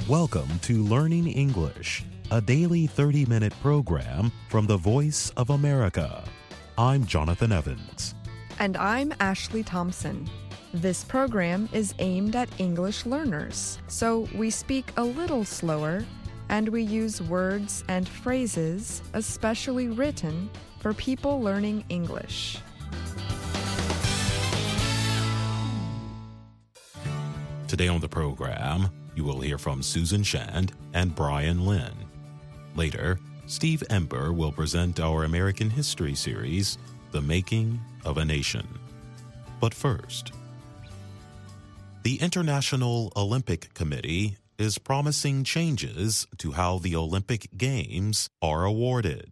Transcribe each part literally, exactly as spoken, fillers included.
Welcome to Learning English, a daily thirty-minute program from the Voice of America. I'm Jonathan Evans. And I'm Ashley Thompson. This program is aimed at English learners, so we speak a little slower and we use words and phrases especially written for people learning English. Today on the program, you will hear from Susan Shand and Brian Lynn. Later, Steve Ember will present our American History series, The Making of a Nation. But first, the International Olympic Committee is promising changes to how the Olympic Games are awarded.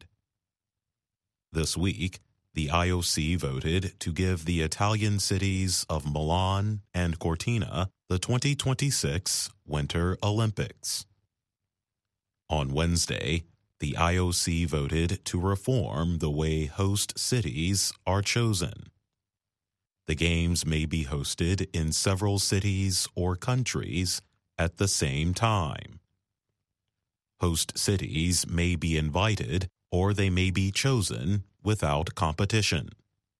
This week, the I O C voted to give the Italian cities of Milan and Cortina the twenty twenty-six Winter Olympics. On Wednesday, the I O C voted to reform the way host cities are chosen. The Games may be hosted in several cities or countries at the same time. Host cities may be invited or they may be chosen without competition.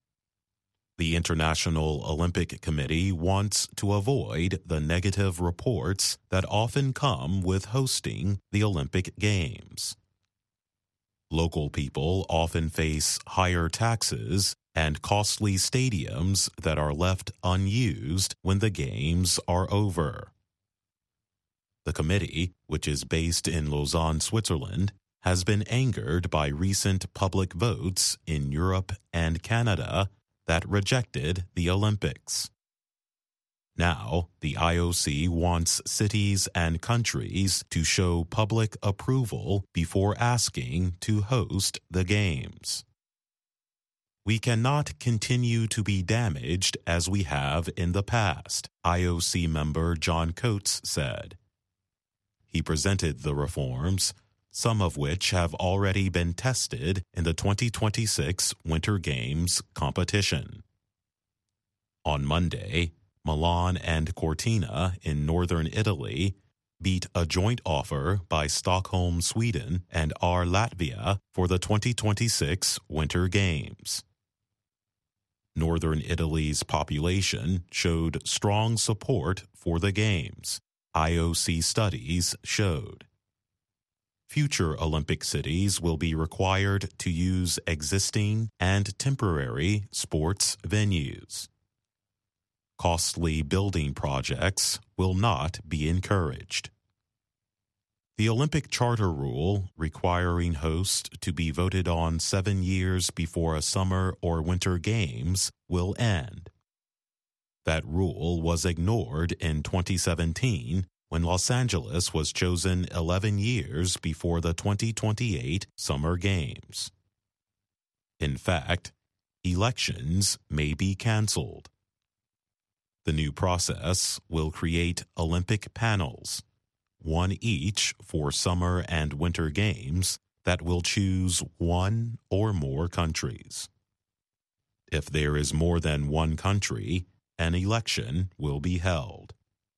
The International Olympic Committee wants to avoid the negative reports that often come with hosting the Olympic Games. Local people often face higher taxes and costly stadiums that are left unused when the Games are over. The committee, which is based in Lausanne, Switzerland, has been angered by recent public votes in Europe and Canada that rejected the Olympics. Now, the I O C wants cities and countries to show public approval before asking to host the Games. We cannot continue to be damaged as we have in the past, I O C member John Coates said. He presented the reforms, some of which have already been tested in the twenty twenty-six Winter Games competition. On Monday, Milan and Cortina in northern Italy beat a joint offer by Stockholm, Sweden and R Latvia for the twenty twenty-six Winter Games. Northern Italy's population showed strong support for the Games, I O C studies showed. Future Olympic cities will be required to use existing and temporary sports venues. Costly building projects will not be encouraged. The Olympic Charter rule requiring hosts to be voted on seven years before a summer or winter games will end. That rule was ignored in twenty seventeen when Los Angeles was chosen eleven years before the twenty twenty-eight Summer Games. In fact, elections may be canceled. The new process will create Olympic panels, one each for summer and winter games, that will choose one or more countries. If there is more than one country, an election will be held.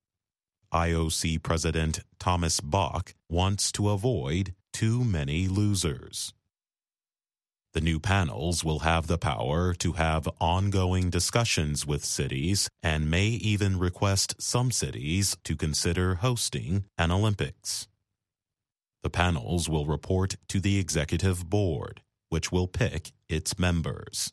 I O C President Thomas Bach wants to avoid too many losers. The new panels will have the power to have ongoing discussions with cities and may even request some cities to consider hosting an Olympics. The panels will report to the executive board, which will pick its members.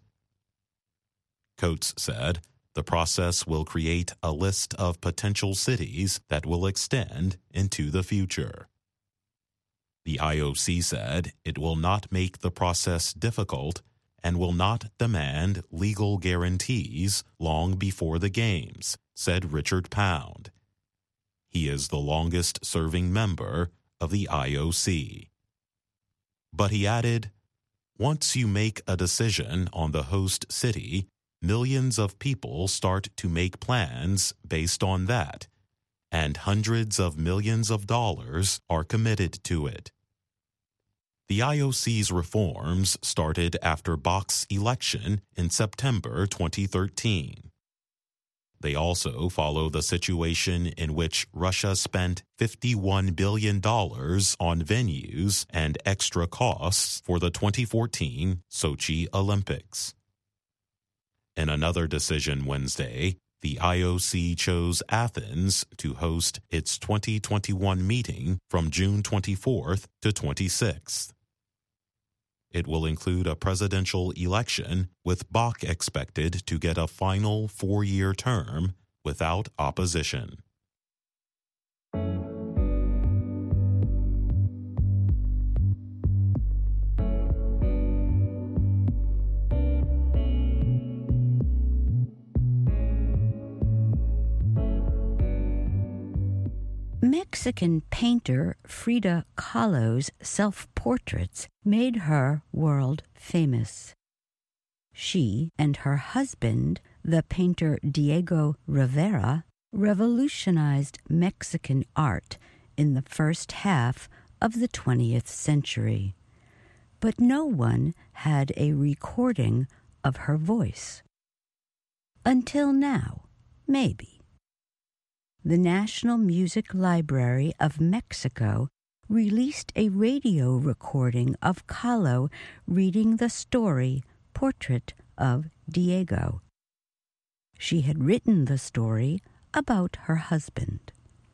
Coates said, the process will create a list of potential cities that will extend into the future. The I O C said it will not make the process difficult and will not demand legal guarantees long before the Games, said Richard Pound. He is the longest-serving member of the I O C. But he added, once you make a decision on the host city, millions of people start to make plans based on that, and hundreds of millions of dollars are committed to it. The I O C's reforms started after Bach's election in September twenty thirteen. They also follow the situation in which Russia spent fifty-one billion dollars on venues and extra costs for the twenty fourteen Sochi Olympics. In another decision Wednesday, the I O C chose Athens to host its twenty twenty-one meeting from June twenty-fourth to twenty-sixth. It will include a presidential election, with Bach expected to get a final four-year term without opposition. Mexican painter Frida Kahlo's self-portraits made her world famous. She and her husband, the painter Diego Rivera, revolutionized Mexican art in the first half of the twentieth century. But no one had a recording of her voice. Until now, maybe. The National Music Library of Mexico released a radio recording of Kahlo reading the story Portrait of Diego. She had written the story about her husband.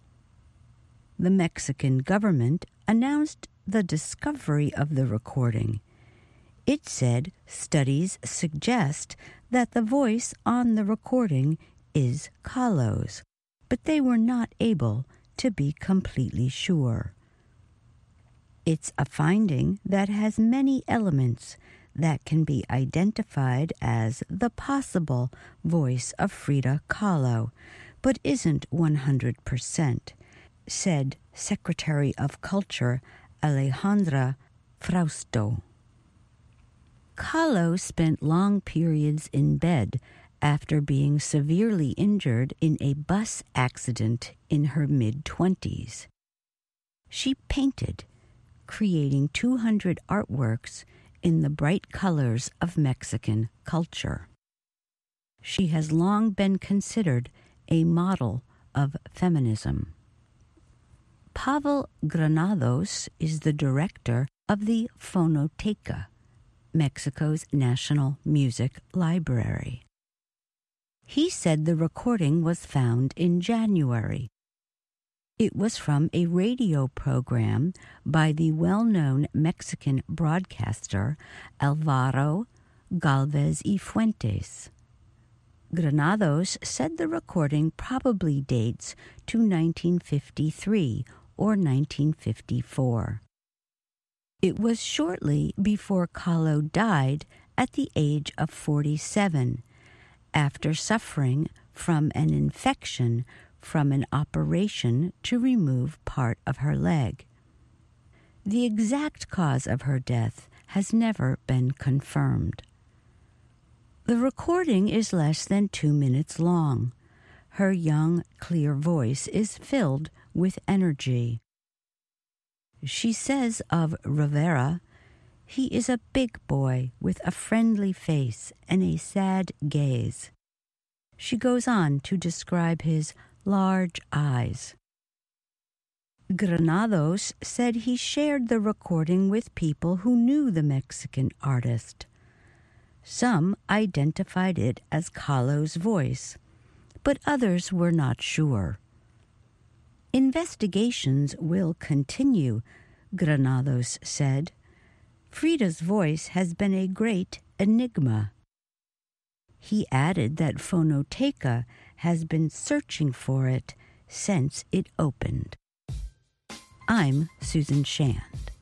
The Mexican government announced the discovery of the recording. It said studies suggest that the voice on the recording is Kahlo's, but they were not able to be completely sure. It's a finding that has many elements that can be identified as the possible voice of Frida Kahlo, but isn't one hundred percent, said Secretary of Culture Alejandra Frausto. Kahlo spent long periods in bed after being severely injured in a bus accident in her mid-twenties. She painted, creating two hundred artworks in the bright colors of Mexican culture. She has long been considered a model of feminism. Pavel Granados is the director of the Fonoteca, Mexico's national music library. He said the recording was found in January. It was from a radio program by the well-known Mexican broadcaster Alvaro Galvez y Fuentes. Granados said the recording probably dates to nineteen fifty-three or nineteen fifty-four. It was shortly before Kahlo died at the age of forty-seven, after suffering from an infection from an operation to remove part of her leg. The exact cause of her death has never been confirmed. The recording is less than two minutes long. Her young, clear voice is filled with energy. She says of Rivera, "He is a big boy with a friendly face and a sad gaze." She goes on to describe his large eyes. Granados said he shared the recording with people who knew the Mexican artist. Some identified it as Kahlo's voice, but others were not sure. Investigations will continue, Granados said. Frida's voice has been a great enigma. He added that Fonoteca has been searching for it since it opened. I'm Susan Shand.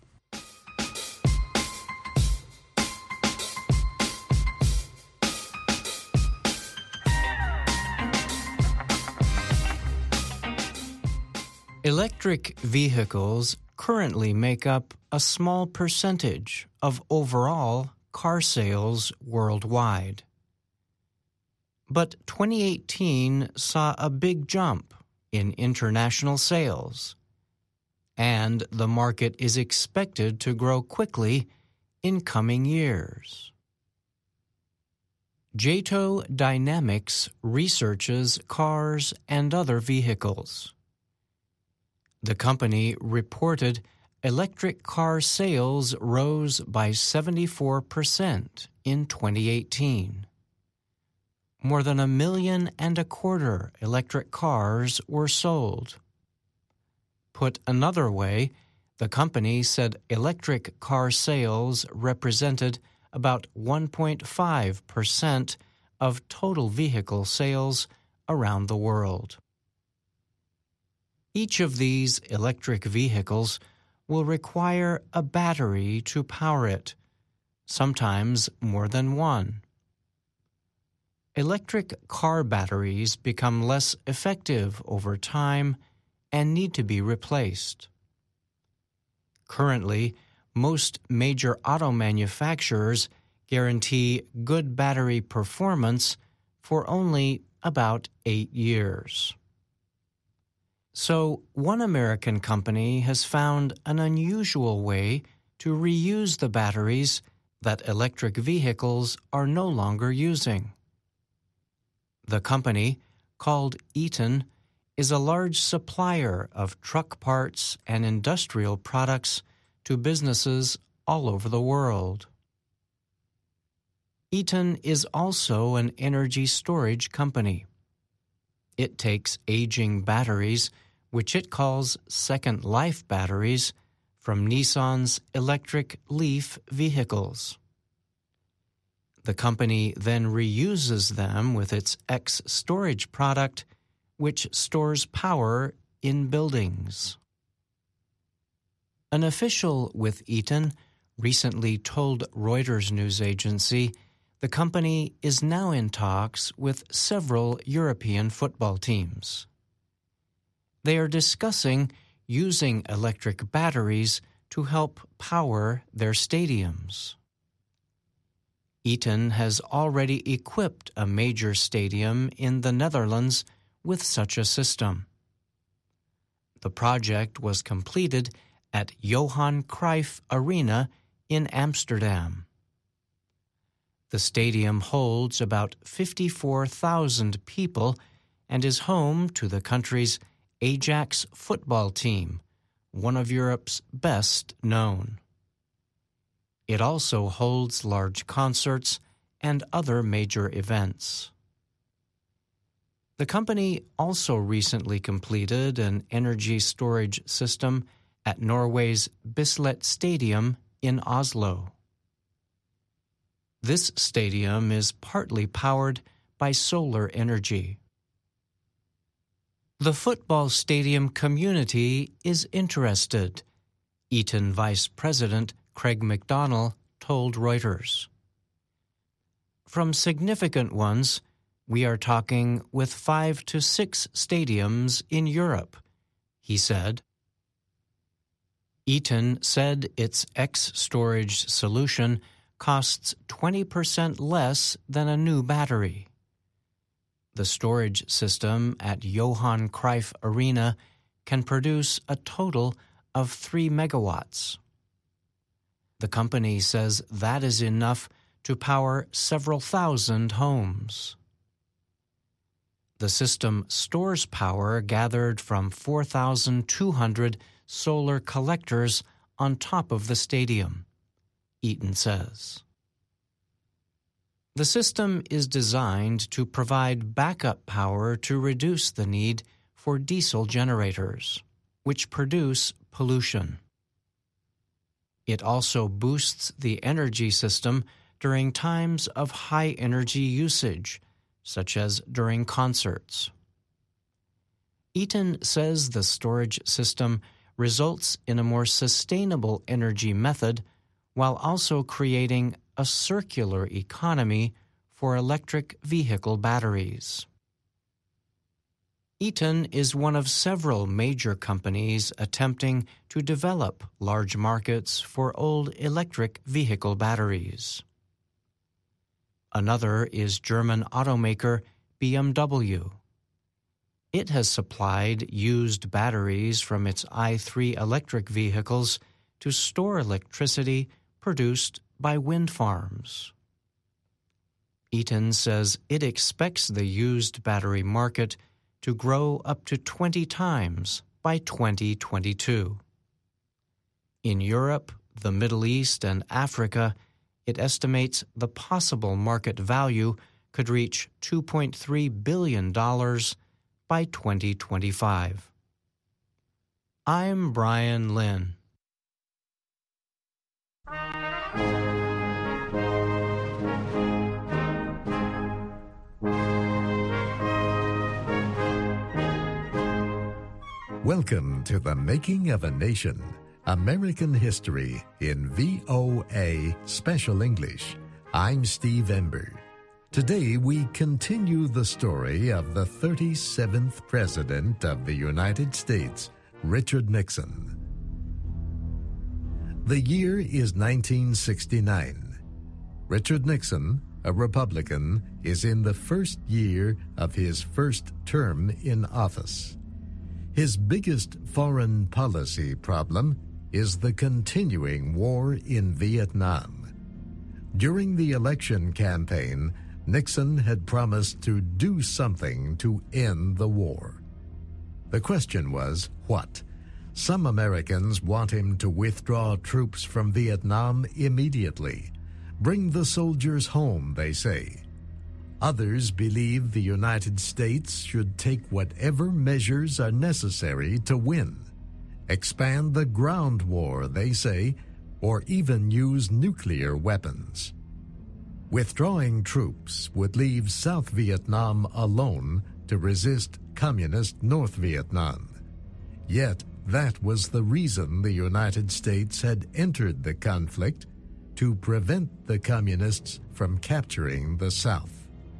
Electric vehicles currently make up a small percentage of overall car sales worldwide. But twenty eighteen saw a big jump in international sales, and the market is expected to grow quickly in coming years. Jato Dynamics researches cars and other vehicles. The company reported electric car sales rose by seventy-four percent in twenty eighteen. More than a million and a quarter electric cars were sold. Put another way, the company said electric car sales represented about one point five percent of total vehicle sales around the world. Each of these electric vehicles will require a battery to power it, sometimes more than one. Electric car batteries become less effective over time and need to be replaced. Currently, most major auto manufacturers guarantee good battery performance for only about eight years. So, one American company has found an unusual way to reuse the batteries that electric vehicles are no longer using. The company, called Eaton, is a large supplier of truck parts and industrial products to businesses all over the world. Eaton is also an energy storage company. It takes aging batteries, which it calls second life batteries, from Nissan's electric Leaf vehicles. The company then reuses them with its X storage product, which stores power in buildings. An official with Eaton recently told Reuters news agency the company is now in talks with several European football teams. They are discussing using electric batteries to help power their stadiums. Eaton has already equipped a major stadium in the Netherlands with such a system. The project was completed at Johan Cruyff Arena in Amsterdam. The stadium holds about fifty-four thousand people and is home to the country's Ajax football team, one of Europe's best known. It also holds large concerts and other major events. The company also recently completed an energy storage system at Norway's Bislett Stadium in Oslo. This stadium is partly powered by solar energy. The football stadium community is interested, Eaton Vice President Craig McDonnell told Reuters. From significant ones, we are talking with five to six stadiums in Europe, he said. Eaton said its X storage solution costs twenty percent less than a new battery. The storage system at Johan Cruyff Arena can produce a total of three megawatts. The company says that is enough to power several thousand homes. The system stores power gathered from four thousand two hundred solar collectors on top of the stadium, Eaton says. The system is designed to provide backup power to reduce the need for diesel generators, which produce pollution. It also boosts the energy system during times of high energy usage, such as during concerts. Eaton says the storage system results in a more sustainable energy method while also creating a circular economy for electric vehicle batteries. Eaton is one of several major companies attempting to develop large markets for old electric vehicle batteries. Another is German automaker B M W. It has supplied used batteries from its i three electric vehicles to store electricity produced by wind farms. Eaton says it expects the used battery market to grow up to twenty times by twenty twenty-two. In Europe, the Middle East, and Africa, it estimates the possible market value could reach two point three billion dollars by twenty twenty-five. I'm Brian Lynn. Welcome to The Making of a Nation, American History in V O A Special English. I'm Steve Ember. Today we continue the story of the thirty-seventh President of the United States, Richard Nixon. The year is nineteen sixty-nine. Richard Nixon, a Republican, is in the first year of his first term in office. His biggest foreign policy problem is the continuing war in Vietnam. During the election campaign, Nixon had promised to do something to end the war. The question was, what? Some Americans want him to withdraw troops from Vietnam immediately. Bring the soldiers home, they say. Others believe the United States should take whatever measures are necessary to win. Expand the ground war, they say, or even use nuclear weapons. Withdrawing troops would leave South Vietnam alone to resist Communist North Vietnam. Yet that was the reason the United States had entered the conflict, to prevent the Communists from capturing the South.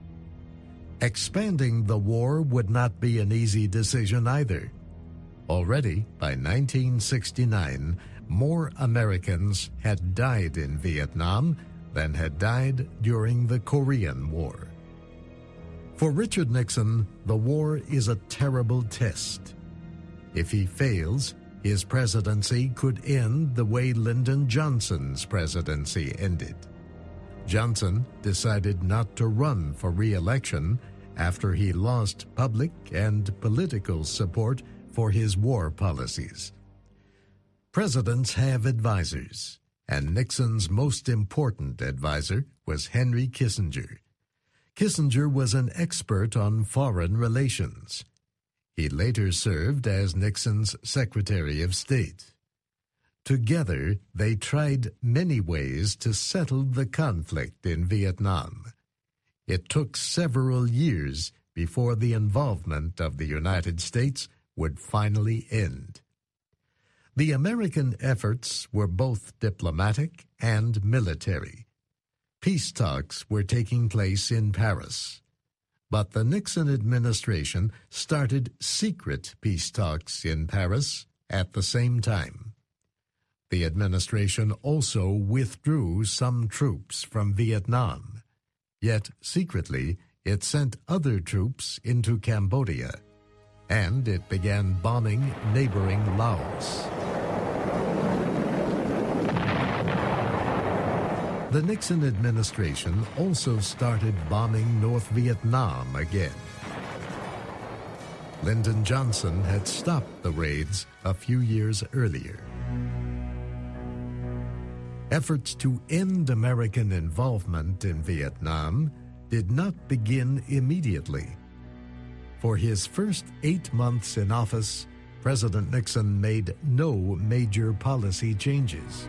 Expanding the war would not be an easy decision either. Already, by nineteen sixty-nine, more Americans had died in Vietnam than had died during the Korean War. For Richard Nixon, the war is a terrible test. If he fails, his presidency could end the way Lyndon Johnson's presidency ended. Johnson decided not to run for re-election after he lost public and political support for his war policies. Presidents have advisors, and Nixon's most important advisor was Henry Kissinger. Kissinger was an expert on foreign relations. He later served as Nixon's Secretary of State. Together, they tried many ways to settle the conflict in Vietnam. It took several years before the involvement of the United States would finally end. The American efforts were both diplomatic and military. Peace talks were taking place in Paris. But the Nixon administration started secret peace talks in Paris at the same time. The administration also withdrew some troops from Vietnam. Yet, secretly, it sent other troops into Cambodia, and it began bombing neighboring Laos. The Nixon administration also started bombing North Vietnam again. Lyndon Johnson had stopped the raids a few years earlier. Efforts to end American involvement in Vietnam did not begin immediately. For his first eight months in office, President Nixon made no major policy changes.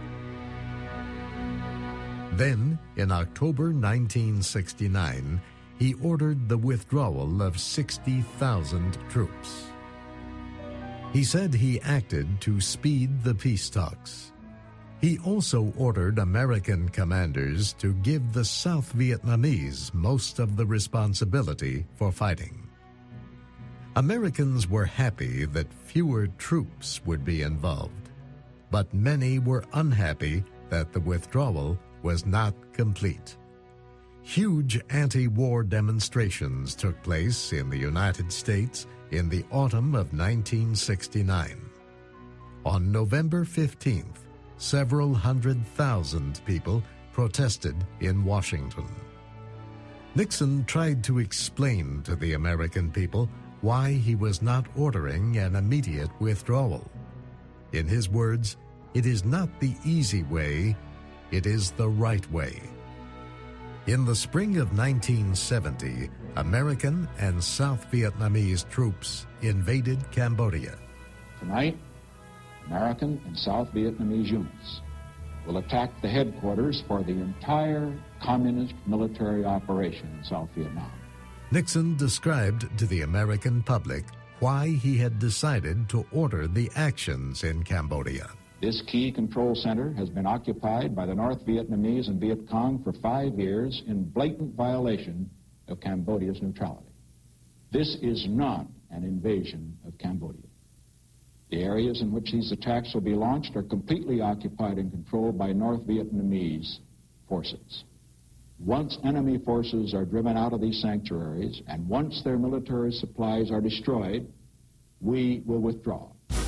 Then, in October nineteen sixty-nine, he ordered the withdrawal of sixty thousand troops. He said he acted to speed the peace talks. He also ordered American commanders to give the South Vietnamese most of the responsibility for fighting. Americans were happy that fewer troops would be involved, but many were unhappy that the withdrawal was not complete. Huge anti-war demonstrations took place in the United States in the autumn of nineteen sixty-nine. On November fifteenth, several hundred thousand people protested in Washington. Nixon tried to explain to the American people why he was not ordering an immediate withdrawal. In his words, "It is not the easy way, it is the right way." In the spring of nineteen seventy, American and South Vietnamese troops invaded Cambodia. Tonight, American and South Vietnamese units will attack the headquarters for the entire communist military operation in South Vietnam. Nixon described to the American public why he had decided to order the actions in Cambodia. This key control center has been occupied by the North Vietnamese and Viet Cong for five years in blatant violation of Cambodia's neutrality. This is not an invasion of Cambodia. The areas in which these attacks will be launched are completely occupied and controlled by North Vietnamese forces. Once enemy forces are driven out of these sanctuaries, and once their military supplies are destroyed, we will withdraw.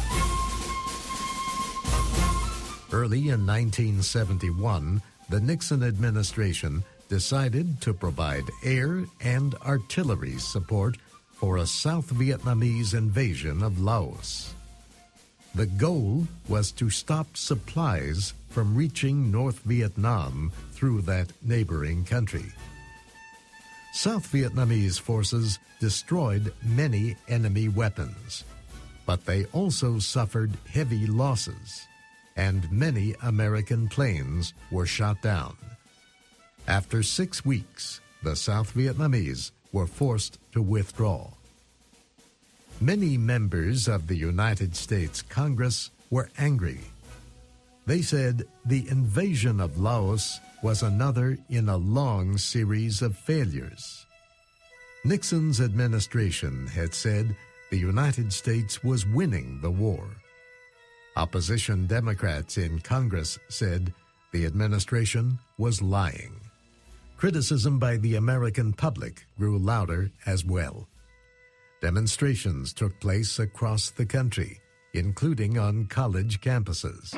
Early in nineteen seventy-one, the Nixon administration decided to provide air and artillery support for a South Vietnamese invasion of Laos. The goal was to stop supplies from reaching North Vietnam through that neighboring country. South Vietnamese forces destroyed many enemy weapons, but they also suffered heavy losses, and many American planes were shot down. After six weeks, the South Vietnamese were forced to withdraw. Many members of the United States Congress were angry. They said the invasion of Laos was another in a long series of failures. Nixon's administration had said the United States was winning the war. Opposition Democrats in Congress said the administration was lying. Criticism by the American public grew louder as well. Demonstrations took place across the country, including on college campuses.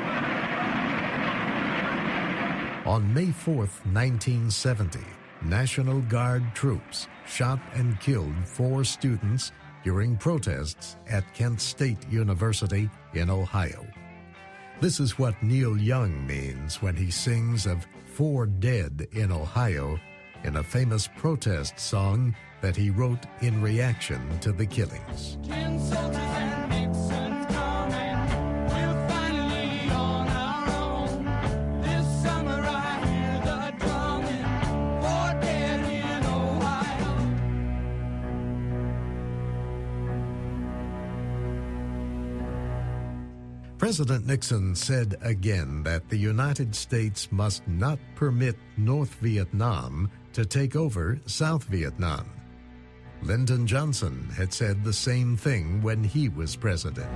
On May fourth, nineteen seventy, National Guard troops shot and killed four students during protests at Kent State University in Ohio. This is what Neil Young means when he sings of four dead in Ohio in a famous protest song that he wrote in reaction to the killings. President Nixon said again that the United States must not permit North Vietnam to take over South Vietnam. Lyndon Johnson had said the same thing when he was president.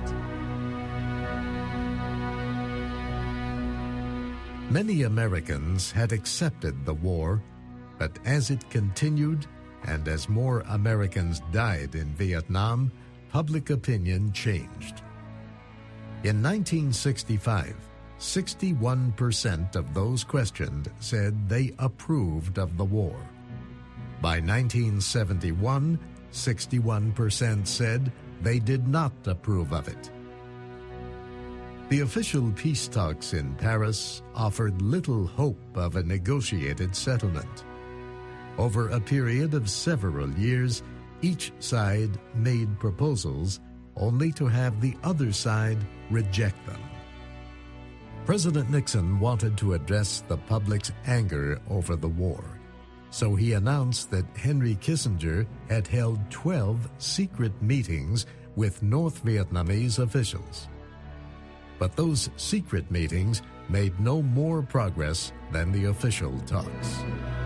Many Americans had accepted the war, but as it continued and as more Americans died in Vietnam, public opinion changed. In nineteen sixty-five, sixty-one percent of those questioned said they approved of the war. By nineteen seventy-one, sixty-one percent said they did not approve of it. The official peace talks in Paris offered little hope of a negotiated settlement. Over a period of several years, each side made proposals only to have the other side reject them. President Nixon wanted to address the public's anger over the war, so he announced that Henry Kissinger had held twelve secret meetings with North Vietnamese officials. But those secret meetings made no more progress than the official talks.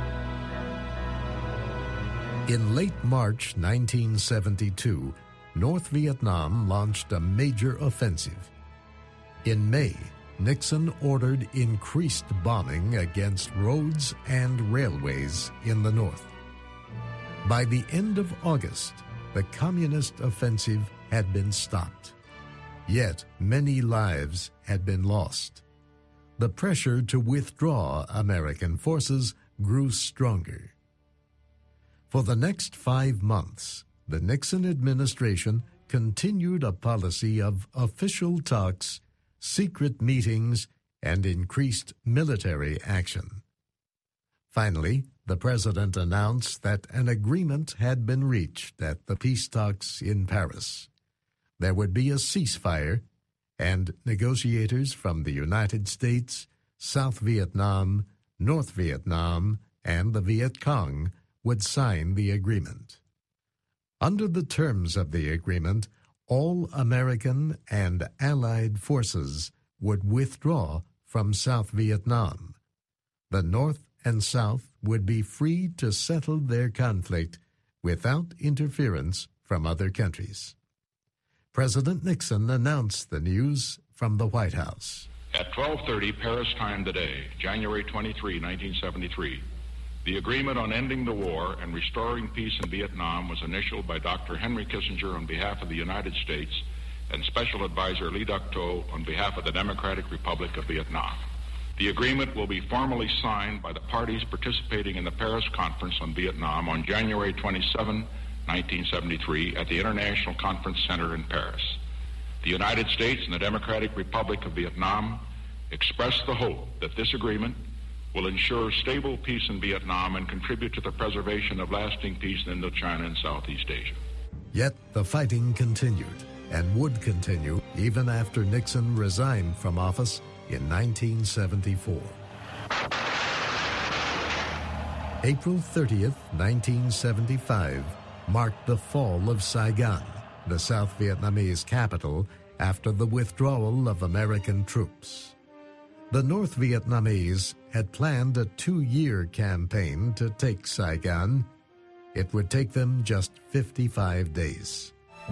In late March nineteen seventy-two, North Vietnam launched a major offensive. In May, Nixon ordered increased bombing against roads and railways in the north. By the end of August, the communist offensive had been stopped. Yet many lives had been lost. The pressure to withdraw American forces grew stronger. For the next five months, the Nixon administration continued a policy of official talks, secret meetings, and increased military action. Finally, the president announced that an agreement had been reached at the peace talks in Paris. There would be a ceasefire, and negotiators from the United States, South Vietnam, North Vietnam, and the Viet Cong would sign the agreement. Under the terms of the agreement, all American and Allied forces would withdraw from South Vietnam. The North and South would be free to settle their conflict without interference from other countries. President Nixon announced the news from the White House. At twelve thirty Paris time today, January twenty-third, nineteen seventy-three, the agreement on ending the war and restoring peace in Vietnam was initialed by Doctor Henry Kissinger on behalf of the United States and Special Advisor Lee Duc-Tho on behalf of the Democratic Republic of Vietnam. The agreement will be formally signed by the parties participating in the Paris Conference on Vietnam on January twenty-seventh, nineteen seventy-three at the International Conference Center in Paris. The United States and the Democratic Republic of Vietnam express the hope that this agreement will ensure stable peace in Vietnam and contribute to the preservation of lasting peace in Indochina and Southeast Asia. Yet the fighting continued and would continue even after Nixon resigned from office in nineteen seventy-four. April thirtieth, nineteen seventy-five, marked the fall of Saigon, the South Vietnamese capital, after the withdrawal of American troops. The North Vietnamese had planned a two-year campaign to take Saigon. It would take them just fifty-five days.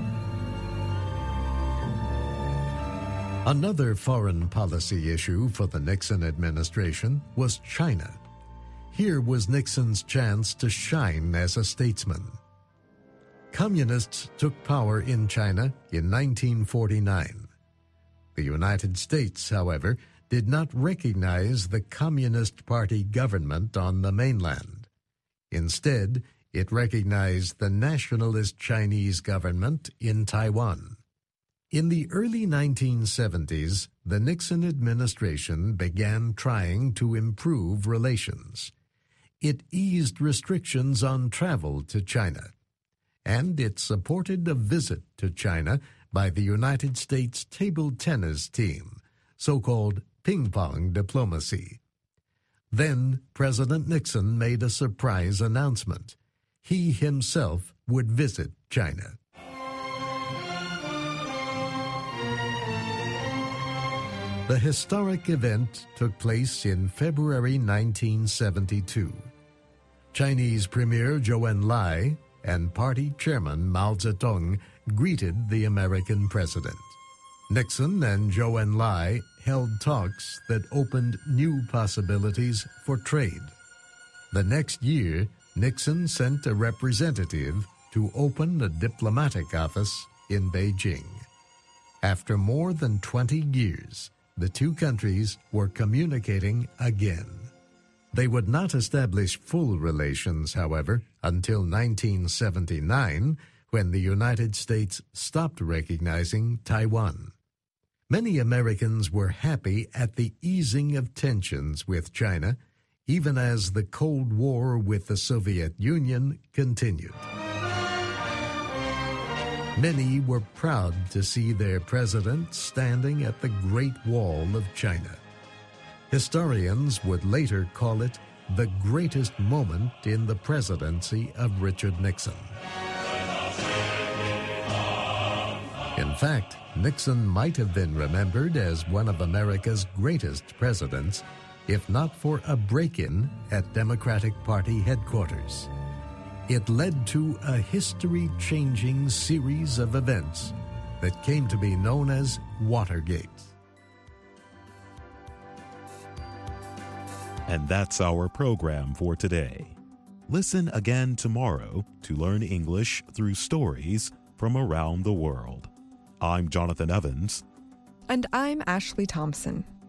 Another foreign policy issue for the Nixon administration was China. Here was Nixon's chance to shine as a statesman. Communists took power in China in nineteen forty-nine. The United States, however, did not recognize the Communist Party government on the mainland. Instead, it recognized the nationalist Chinese government in Taiwan. In the early nineteen seventies, the Nixon administration began trying to improve relations. It eased restrictions on travel to China, and it supported a visit to China by the United States table tennis team, so-called ping-pong diplomacy. Then President Nixon made a surprise announcement. He himself would visit China. The historic event took place in February nineteen seventy-two. Chinese Premier Zhou Enlai and Party Chairman Mao Zedong greeted the American president. Nixon and Zhou Enlai held talks that opened new possibilities for trade. The next year, Nixon sent a representative to open a diplomatic office in Beijing. After more than twenty years, the two countries were communicating again. They would not establish full relations, however, until nineteen seventy-nine, when the United States stopped recognizing Taiwan. Many Americans were happy at the easing of tensions with China, even as the Cold War with the Soviet Union continued. Many were proud to see their president standing at the Great Wall of China. Historians would later call it the greatest moment in the presidency of Richard Nixon. In fact, Nixon might have been remembered as one of America's greatest presidents, if not for a break-in at Democratic Party headquarters. It led to a history-changing series of events that came to be known as Watergate. And that's our program for today. Listen again tomorrow to learn English through stories from around the world. I'm Jonathan Evans. And I'm Ashley Thompson.